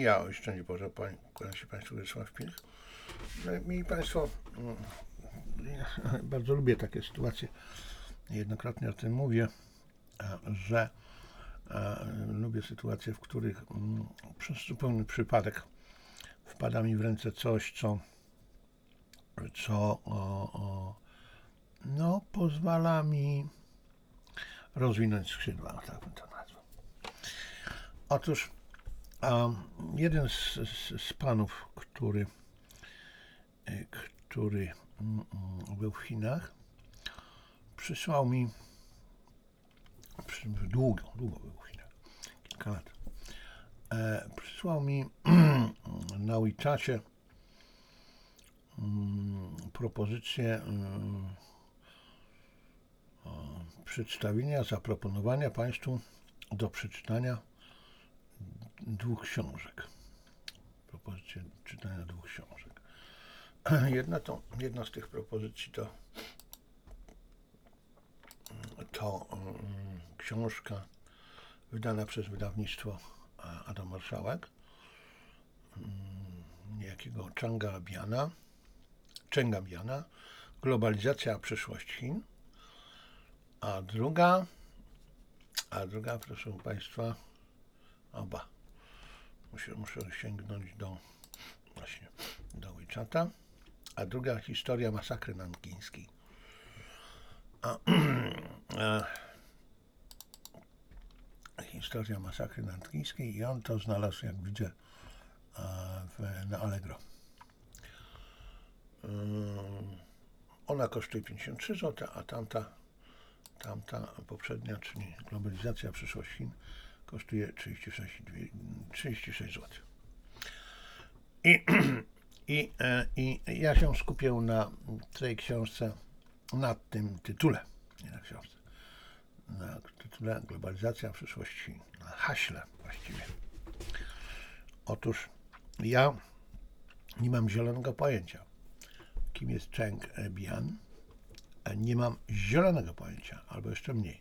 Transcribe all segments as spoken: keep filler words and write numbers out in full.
Ja o szczęście Boże, kłaniam się Państwu, Wiesław Pilch. Mili Państwo, ja bardzo lubię takie sytuacje. Niejednokrotnie o tym mówię, że lubię sytuacje, w których przez zupełny przypadek wpada mi w ręce coś, co, co o, o, no, pozwala mi rozwinąć skrzydła, tak bym to nazwał. Otóż a jeden z, z, z panów, który, który był w Chinach, przysłał mi, długo, długo był w Chinach, kilka lat, e, przysłał mi na WeChacie propozycję przedstawienia, zaproponowania Państwu do przeczytania dwóch książek. Propozycję czytania dwóch książek. Jedna, to, jedna z tych propozycji to, to um, książka wydana przez wydawnictwo Adam Marszałek, um, niejakiego Changa Biana, Chenga Biana, Globalizacja a przyszłość Chin. A druga, a druga, proszę Państwa, oba. Muszę, muszę sięgnąć do właśnie do WeChata. A druga historia masakry nankińskiej. A, a, historia masakry nankińskiej i on to znalazł, jak widzę, w, na Allegro. Ona kosztuje pięćdziesiąt trzy złote, a tamta, tamta poprzednia, czyli Globalizacja przyszłość Chin, kosztuje trzydzieści sześć złotych. I, i, I ja się skupię na tej książce, na tym tytule, nie na książce, na tytule Globalizacja przyszłość Chin, na haśle właściwie. Otóż ja nie mam zielonego pojęcia, kim jest Cheng Bian, nie mam zielonego pojęcia, albo jeszcze mniej,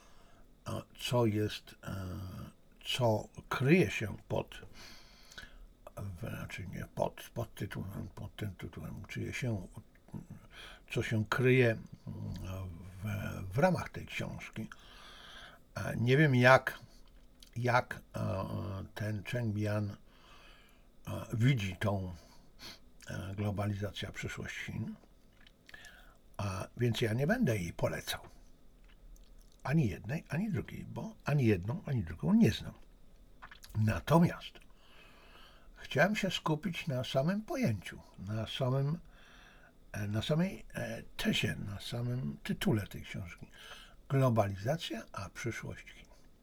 co jest, co kryje się pod, znaczy nie pod, pod tytułem, pod tym tytułem, kryje się, co się kryje w, w ramach tej książki. Nie wiem, jak, jak ten Cheng Bian widzi tą globalizację przyszłość Chin, a więc ja nie będę jej polecał. Ani jednej, ani drugiej, bo ani jedną, ani drugą nie znam. Natomiast chciałem się skupić na samym pojęciu, na samym, na samej tezie, na samym tytule tej książki. Globalizacja, a przyszłość Chin.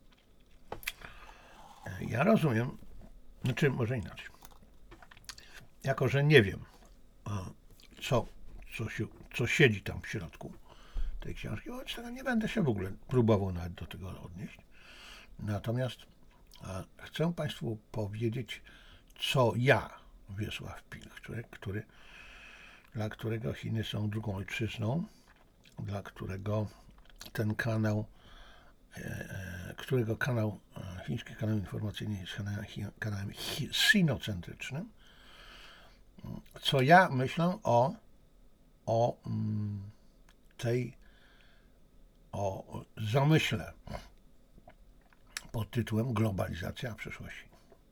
Ja rozumiem, znaczy może inaczej. Jako że nie wiem, co, co, się, co siedzi tam w środku tej książki, wobec tego nie będę się w ogóle próbował nawet do tego odnieść. Natomiast a, chcę Państwu powiedzieć, co ja, Wiesław Pilch, człowiek, który, dla którego Chiny są drugą ojczyzną, dla którego ten kanał, e, którego kanał, e, chiński kanał informacyjny jest kanałem, kanałem sinocentrycznym, co ja myślę o, o mm, tej, o zamyśle pod tytułem Globalizacja przyszłości.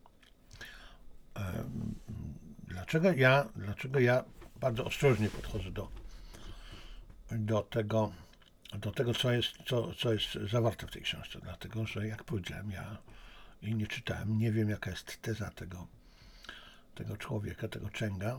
Dlaczego ja, dlaczego ja bardzo ostrożnie podchodzę do, do tego, do tego co, jest, co, co jest zawarte w tej książce? Dlatego, że jak powiedziałem, ja jej nie czytałem, nie wiem, jaka jest teza tego, tego człowieka, tego Chenga.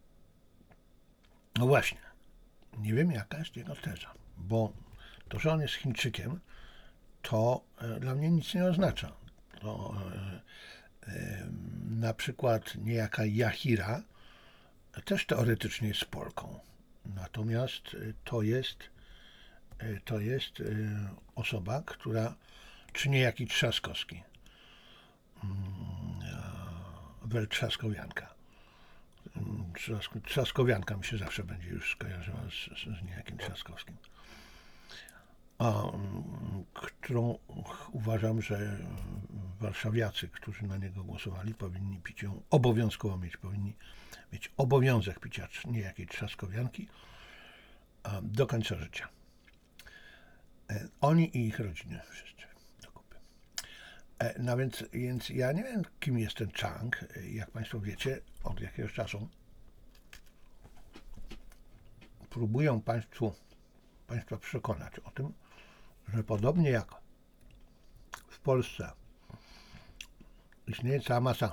No właśnie, nie wiem, jaka jest jego teza, bo to, że on jest Chińczykiem, to e, dla mnie nic nie oznacza. To, e, e, na przykład niejaka Yahira też teoretycznie jest Polką. Natomiast to jest, to jest osoba, która, czy niejaki Trzaskowski, Wel Trzaskowianka. Trzaskowianka mi się zawsze będzie już skojarzyła z, z niejakim Trzaskowskim. A, którą uważam, że warszawiacy, którzy na niego głosowali, powinni pić ją obowiązkowo mieć, powinni mieć obowiązek picia niejakiej trzaskowianki do końca życia. Oni i ich rodziny wszyscy do kupy. No więc, więc ja nie wiem, kim jest ten Chang. Jak Państwo wiecie, od jakiegoś czasu próbują Państwu, Państwa przekonać o tym, że podobnie jak w Polsce istnieje cała masa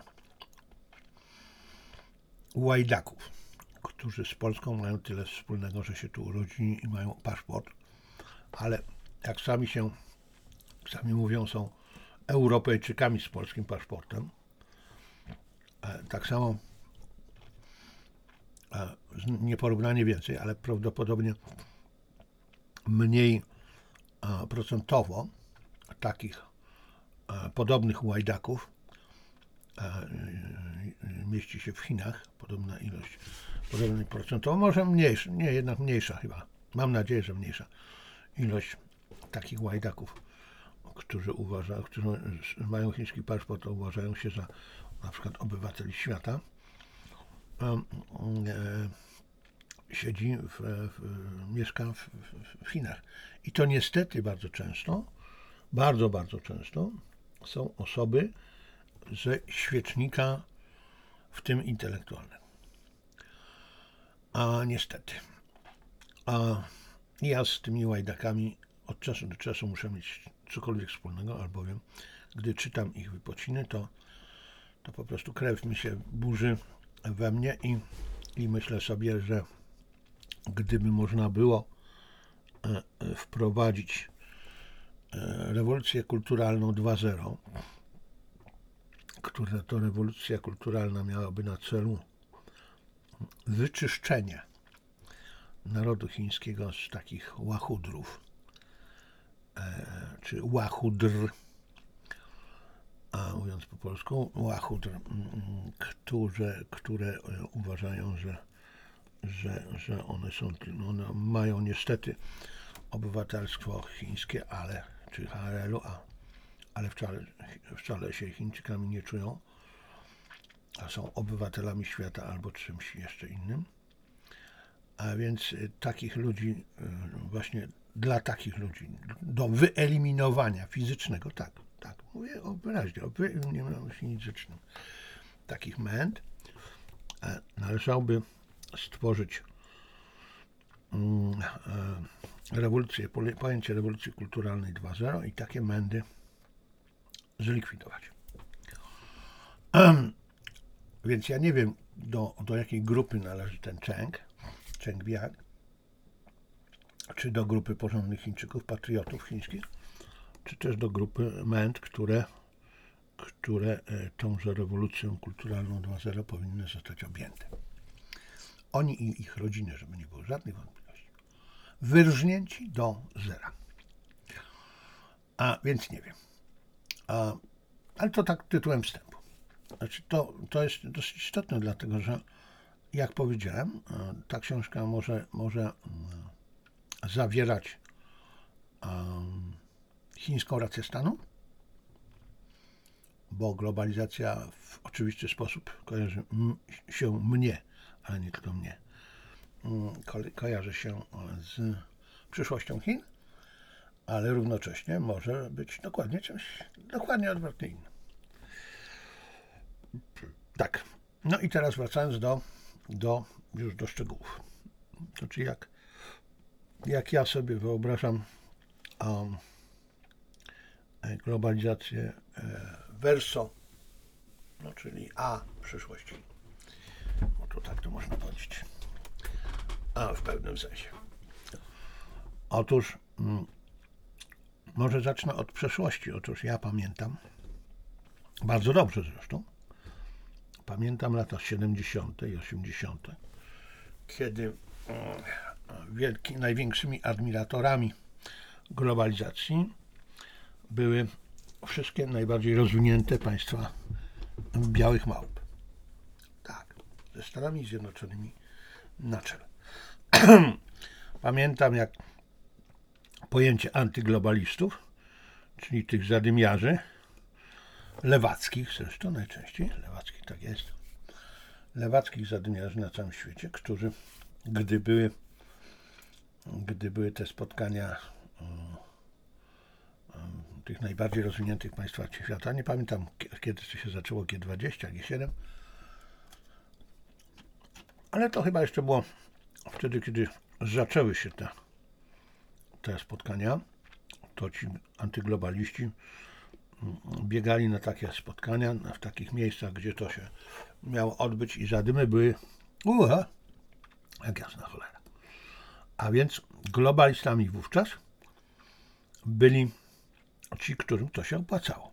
łajdaków, którzy z Polską mają tyle wspólnego, że się tu urodzili i mają paszport, ale jak sami się, sami mówią, są Europejczykami z polskim paszportem. Tak samo, nieporównanie więcej, ale prawdopodobnie mniej procentowo takich podobnych łajdaków mieści się w Chinach, podobna ilość, podobny procentowo, może mniejsza, nie, jednak mniejsza chyba, mam nadzieję, że mniejsza ilość takich łajdaków, którzy uważają, którzy mają chiński paszport, uważają się za na przykład obywateli świata, siedzi, w, w, mieszka w, w Chinach. I to niestety bardzo często, bardzo, bardzo często są osoby ze świecznika, w tym intelektualnego. A niestety. A ja z tymi łajdakami od czasu do czasu muszę mieć cokolwiek wspólnego, albowiem gdy czytam ich wypociny, to, to po prostu krew mi się burzy we mnie i, i myślę sobie, że gdyby można było wprowadzić rewolucję kulturalną dwa zero, która to rewolucja kulturalna miałaby na celu wyczyszczenie narodu chińskiego z takich łachudrów, czy łachudr, a mówiąc po polsku, łachudr, które, które uważają, że, że, że one są, one mają niestety obywatelstwo chińskie, ale, czy H R L-u, a, ale wcale, wcale się Chińczykami nie czują, a są obywatelami świata albo czymś jeszcze innym. A więc takich ludzi, właśnie dla takich ludzi, do wyeliminowania fizycznego, tak, tak, mówię o wyraźnie, o wyeliminowaniu fizycznym takich męd, należałoby stworzyć rewolucję, pojęcie rewolucji kulturalnej dwa zero i takie mędy zlikwidować. Więc ja nie wiem, do, do jakiej grupy należy ten Cheng, Cheng Biak, czy do grupy porządnych Chińczyków, patriotów chińskich, czy też do grupy męd, które, które tąże rewolucją kulturalną dwa zero powinny zostać objęte. Oni i ich rodziny, żeby nie było żadnych wątpliwości, wyrżnięci do zera. A więc nie wiem. A, ale to tak tytułem wstępu. Znaczy to, to jest dosyć istotne, dlatego że, jak powiedziałem, ta książka może, może zawierać um, chińską rację stanu, bo globalizacja w oczywisty sposób kojarzy m- się mnie, ale nie tylko mnie, ko- kojarzy się z przyszłością Chin, ale równocześnie może być dokładnie czymś dokładnie odwrotnie innym. Tak. No i teraz wracając do, do już do szczegółów. Znaczy jak, jak ja sobie wyobrażam um, globalizację e, verso, no czyli A przyszłości. No to tak to można powiedzieć. A w pewnym sensie. Otóż mm, może zacznę od przeszłości. Otóż ja pamiętam, bardzo dobrze zresztą, pamiętam lata siedemdziesiąte i osiemdziesiąte, kiedy wielki, największymi admiratorami globalizacji były wszystkie najbardziej rozwinięte państwa białych małp. Tak, ze Stanami Zjednoczonymi na czele. Pamiętam, jak pojęcie antyglobalistów, czyli tych zadymiarzy, lewackich zresztą najczęściej, lewackich tak jest, lewackich zadymiarzy na całym świecie, którzy, gdy były, gdy były te spotkania tych najbardziej rozwiniętych państwach świata, nie pamiętam kiedy to się zaczęło, G dwadzieścia, G siedem, ale to chyba jeszcze było wtedy, kiedy zaczęły się te, te spotkania, to ci antyglobaliści biegali na takie spotkania, w takich miejscach, gdzie to się miało odbyć i zadymy były uha, jak jasna cholera. A więc globalistami wówczas byli ci, którym to się opłacało.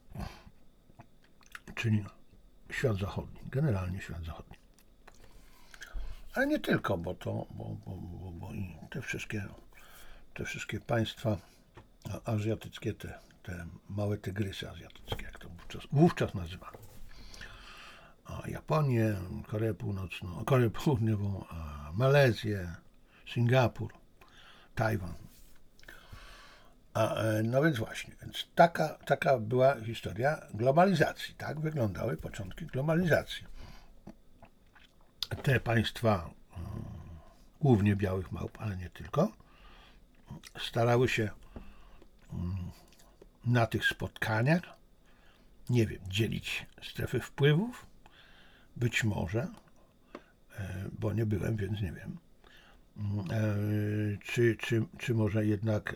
Czyli świat zachodni, generalnie świat zachodni. Ale nie tylko, bo to, bo, bo, bo, bo i te wszystkie, te wszystkie państwa azjatyckie, te, te małe tygrysy azjatyckie, jak to wówczas, wówczas nazywano. A Japonię, Koreę Północną, Koreę Południową, Malezję, Singapur, Tajwan. A, no więc właśnie, więc taka, taka była historia globalizacji. Tak wyglądały początki globalizacji. Te państwa, głównie białych małp, ale nie tylko, starały się na tych spotkaniach, nie wiem, dzielić strefy wpływów, być może, bo nie byłem, więc nie wiem, czy, czy, czy może jednak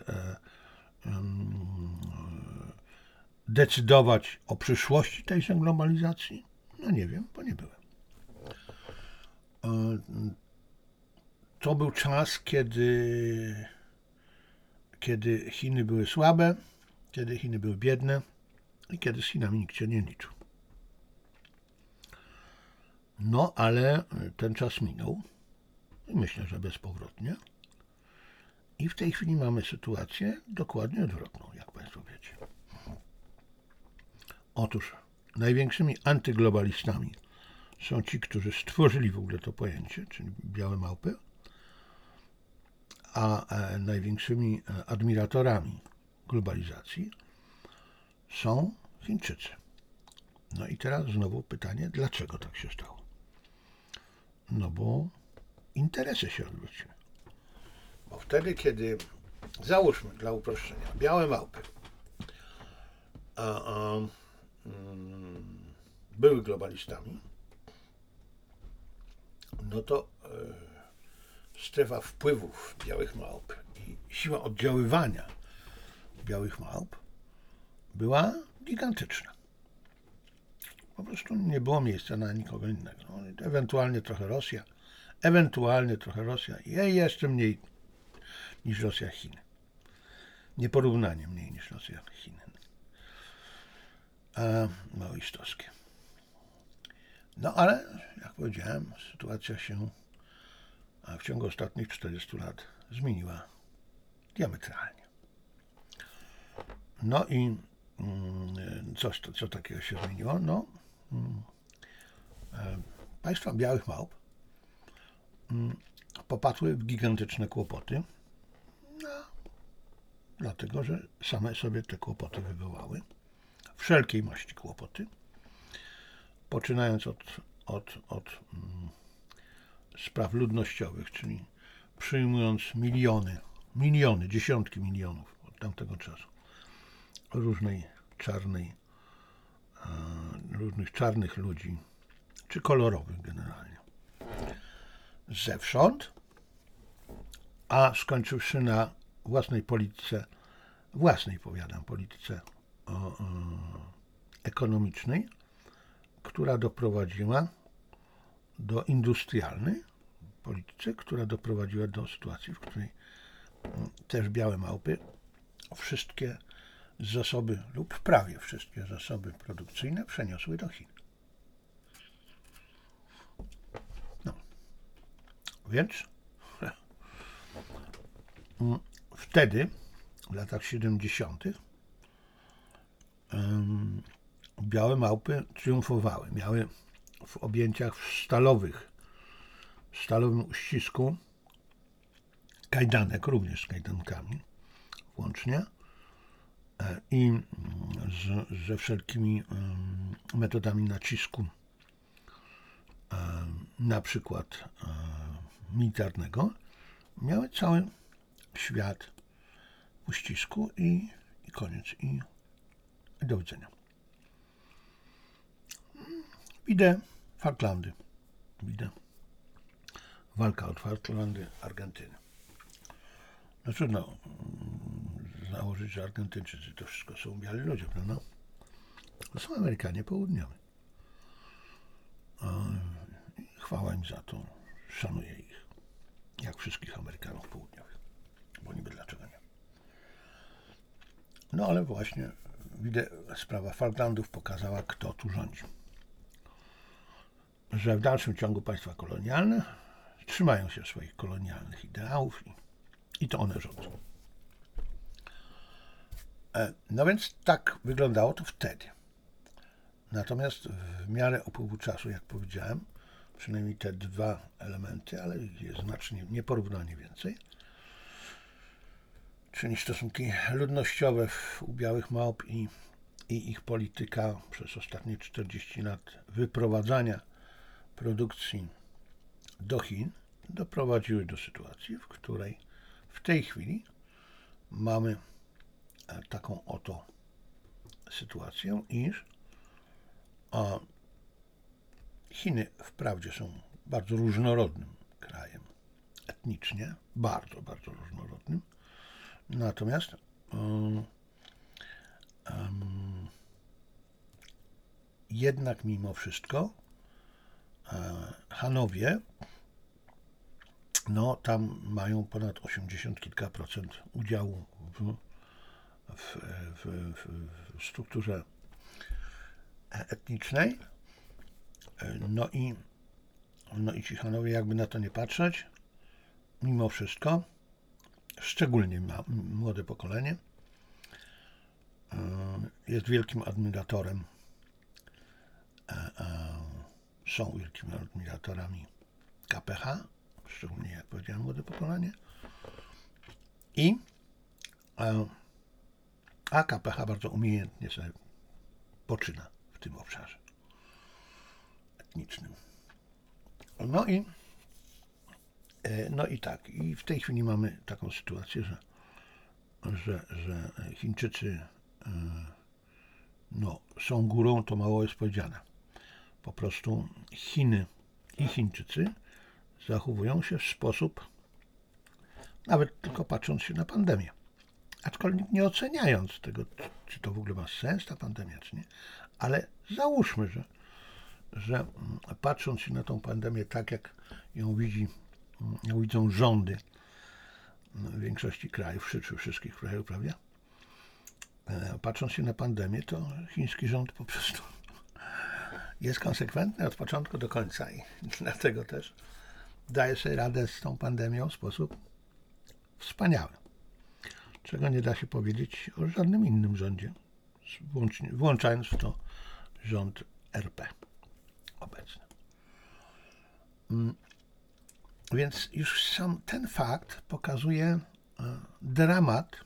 decydować o przyszłości tejże globalizacji? No nie wiem, bo nie byłem. To był czas, kiedy, kiedy Chiny były słabe, kiedy Chiny były biedne i kiedy z Chinami nikt się nie liczył. No, ale ten czas minął i myślę, że bezpowrotnie. I w tej chwili mamy sytuację dokładnie odwrotną, jak Państwo wiecie. Otóż największymi antyglobalistami są ci, którzy stworzyli w ogóle to pojęcie, czyli białe małpy, a największymi admiratorami globalizacji są Chińczycy. No i teraz znowu pytanie, dlaczego tak się stało? No bo interesy się odwróciły. Bo wtedy, kiedy, załóżmy dla uproszczenia, białe małpy a, a, mm, były globalistami, no to e, strefa wpływów białych małp i siła oddziaływania białych małp była gigantyczna. Po prostu nie było miejsca na nikogo innego. No, ewentualnie trochę Rosja, ewentualnie trochę Rosja i jeszcze mniej niż Rosja, Chiny. Nieporównanie mniej niż Rosja, Chiny. A maoistowskie. No ale, jak powiedziałem, sytuacja się w ciągu ostatnich czterdziestu lat zmieniła diametralnie. No i coś, to, co takiego się zmieniło? No, państwa białych małp popadły w gigantyczne kłopoty, no, dlatego, że same sobie te kłopoty wywołały. Wszelkiej maści kłopoty, poczynając od, od, od mm, spraw ludnościowych, czyli przyjmując miliony, miliony, dziesiątki milionów od tamtego czasu różnej czarnej, e, różnych czarnych ludzi, czy kolorowych generalnie, zewsząd, a skończywszy na własnej polityce, własnej powiadam, polityce o, o, ekonomicznej, która doprowadziła do industrialnej polityce, która doprowadziła do sytuacji, w której też białe małpy wszystkie zasoby lub prawie wszystkie zasoby produkcyjne przeniosły do Chin. No. Więc wtedy, w latach siedemdziesiątych, um, białe małpy triumfowały. Miały w objęciach stalowych, w stalowym uścisku kajdanek, również z kajdankami włącznie, i z, ze wszelkimi metodami nacisku, na przykład militarnego, miały cały świat w uścisku i, i koniec. I, i do widzenia. Widzę Falklandy. Widzę walka o Falklandy Argentyny. No trudno założyć, że Argentyńczycy to wszystko są biali ludzie, prawda? To są Amerykanie Południowi. Chwała im za to. Szanuję ich. Jak wszystkich Amerykanów Południowych. Bo niby dlaczego nie. No ale właśnie widzę, sprawa Falklandów pokazała, kto tu rządzi. Że w dalszym ciągu państwa kolonialne trzymają się swoich kolonialnych ideałów i, i to one rządzą. No więc tak wyglądało to wtedy. Natomiast w miarę upływu czasu, jak powiedziałem, przynajmniej te dwa elementy, ale ich jest znacznie, nieporównanie więcej, czyli stosunki ludnościowe u białych małp i, i ich polityka przez ostatnie czterdzieści lat wyprowadzania produkcji do Chin doprowadziły do sytuacji, w której w tej chwili mamy taką oto sytuację, iż a Chiny wprawdzie są bardzo różnorodnym krajem etnicznie, bardzo, bardzo różnorodnym, natomiast um, um, jednak mimo wszystko um, Hanowie, no tam mają ponad osiemdziesiąt kilka procent udziału w, w, w, w strukturze etnicznej. No i, no i ci Hanowie, jakby na to nie patrzeć, mimo wszystko, szczególnie ma, młode pokolenie, jest wielkim admiratorem, są wielkimi admiratorami K P H, szczególnie, jak powiedziałem, młode pokolenie, i a K P H bardzo umiejętnie sobie poczyna w tym obszarze etnicznym. No i no i tak, i w tej chwili mamy taką sytuację, że, że, że Chińczycy no, są górą, to mało jest powiedziane. Po prostu Chiny i Chińczycy zachowują się w sposób, nawet tylko patrząc się na pandemię, aczkolwiek nie oceniając tego, czy to w ogóle ma sens, ta pandemia, czy nie, ale załóżmy, że, że patrząc się na tą pandemię tak, jak ją widzi, ją widzą rządy w większości krajów, czy wszystkich krajów, prawda? Patrząc się na pandemię, to chiński rząd po prostu jest konsekwentny od początku do końca i dlatego też daje sobie radę z tą pandemią w sposób wspaniały. Czego nie da się powiedzieć o żadnym innym rządzie, włączając w to rząd R P obecny. Więc już sam ten fakt pokazuje dramat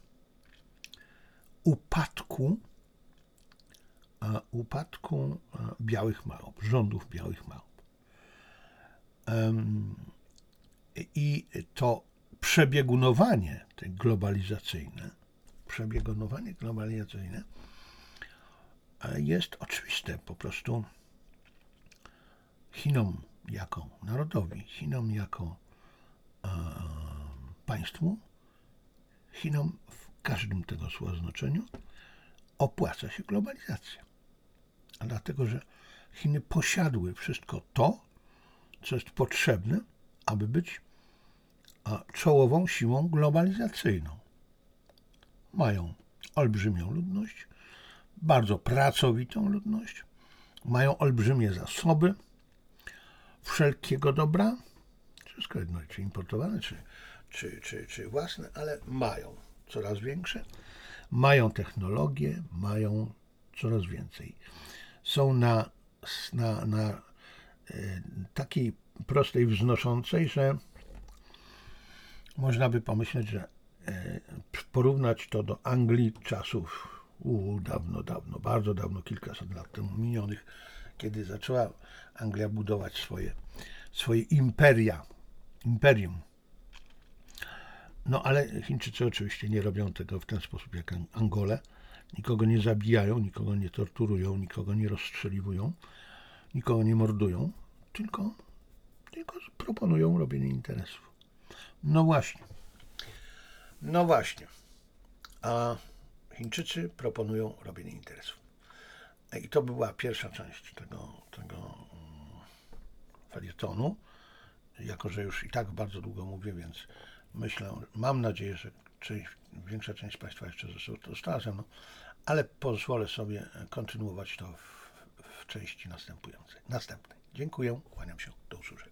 upadku, upadku białych małp, rządów białych małp. I to przebiegunowanie te globalizacyjne, przebiegunowanie globalizacyjne jest oczywiste. Po prostu Chinom jako narodowi, Chinom jako e, państwu, Chinom w każdym tego słowa znaczeniu opłaca się globalizacja. A dlatego, że Chiny posiadły wszystko to, co jest potrzebne, aby być a, czołową siłą globalizacyjną. Mają olbrzymią ludność, bardzo pracowitą ludność, mają olbrzymie zasoby wszelkiego dobra, wszystko jedno, czy importowane, czy, czy, czy, czy własne, ale mają coraz większe, mają technologię, mają coraz więcej. Są na, na, na y, takiej prostej, wznoszącej, że można by pomyśleć, że y, porównać to do Anglii czasów U, dawno, dawno, bardzo dawno, kilkaset lat temu minionych, kiedy zaczęła Anglia budować swoje, swoje imperia, imperium. No ale Chińczycy oczywiście nie robią tego w ten sposób jak Angole. Nikogo nie zabijają, nikogo nie torturują, nikogo nie rozstrzeliwują, nikogo nie mordują, tylko, tylko proponują robienie interesów. No właśnie. No właśnie. A Chińczycy proponują robienie interesów. I to była pierwsza część tego, tego felietonu. Jako że już i tak bardzo długo mówię, więc myślę, mam nadzieję, że część, większa część Państwa jeszcze została ze mną, ale pozwolę sobie kontynuować to w, w części następującej, następnej. Dziękuję, kłaniam się, do usłyszenia.